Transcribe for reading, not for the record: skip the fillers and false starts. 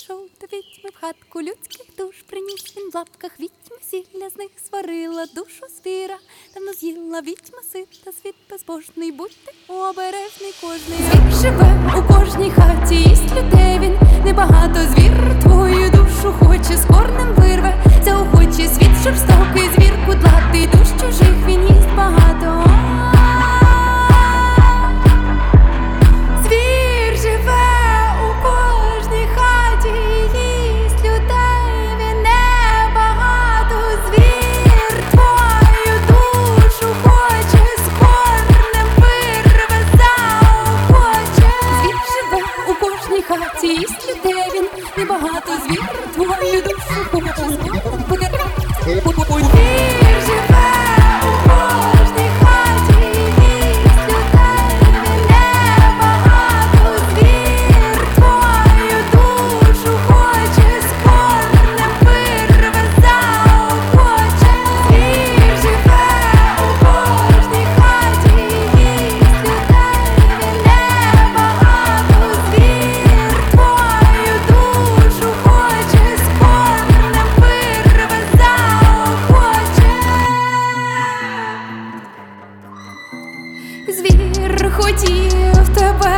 прийшов до відьми в хатку людських душ, приніс він в лапках відьми, сілля з них сварила, душу звіра давно з'їла відьма сита, світ безбожний, будьте обережний кожний. Звір живе у кожній хаті, їсть людей він небагато, звір твою душу хоче, з корнем вирве, заохоче світ жорстокий, звір кудлатий, душ чужих він їсть багато. Їсть людей він небагато, звір твою душу хоче, з корнем вирве. Звір живе у кожній хаті, їсть людей він небагато, звір твою душу хоче, з корнем вирве, заохоче. Звір живе у кожній хаті, їсть людей він небагато, звір твою душу хоче, з корнем вирве, заохоче. Звір хотів тебе